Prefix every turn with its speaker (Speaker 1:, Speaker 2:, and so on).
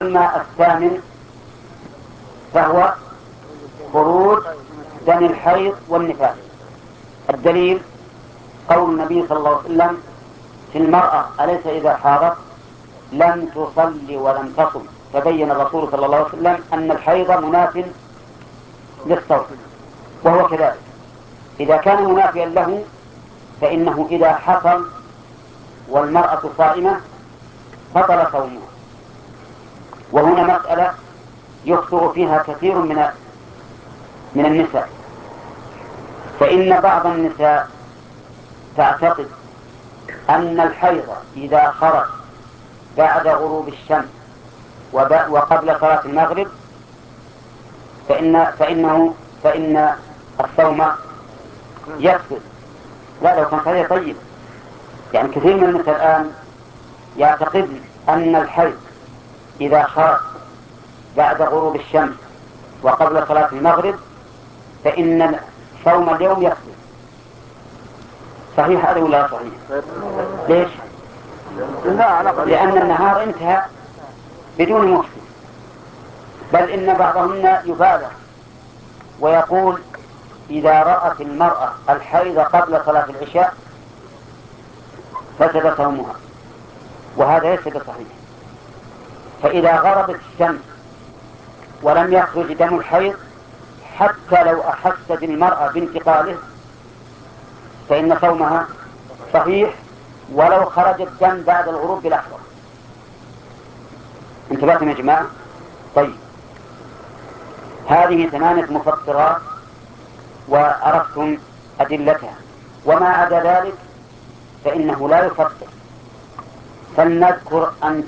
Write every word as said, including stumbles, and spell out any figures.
Speaker 1: أما الثامن فهو خروج دم الحيض والنفاس. الدليل قول النبي صلى الله عليه وسلم في المرأة: أليس إذا حاضت لم تصلي ولم تصم؟ فبين الرسول صلى الله عليه وسلم أن الحيض مناف للصوم، وهو كذلك. إذا كان منافيا له فإنه إذا حصل والمرأة صائمة بطل صومها. وهنا مسألة يخطئ فيها كثير من من النساء، فإن بعض النساء تعتقد أن الحيض إذا خرج بعد غروب الشمس وقبل صلاة المغرب فإن فإنه فإن الصوم يفسد. لا، لو كان هذا طيب. يعني كثير من النساء الآن يعتقد أن الحيض إذا خرج بعد غروب الشمس وقبل صلاة المغرب فإن صوم اليوم يفسد. صحيح هذا ولا صحيح؟ ليش؟ لأن النهار انتهى بدون مفسد. بل إن بعضهن يبالغ ويقول: إذا رأت المرأة الحيض قبل صلاة العشاء فسد صومها، وهذا ليس بصحيح. فإذا غربت الشمس ولم يخرج دم الحيض حتى لو أحست المرأة بانتقاله فإن صومها صحيح ولو خرج الدم بعد الغروب بلحظة. انتبهتم يا جماعة؟ طيب، هذه ثمانية مفطرات وعرفتم أدلتها، وما عدا ذلك فإنه لا يفطر. فلنذكر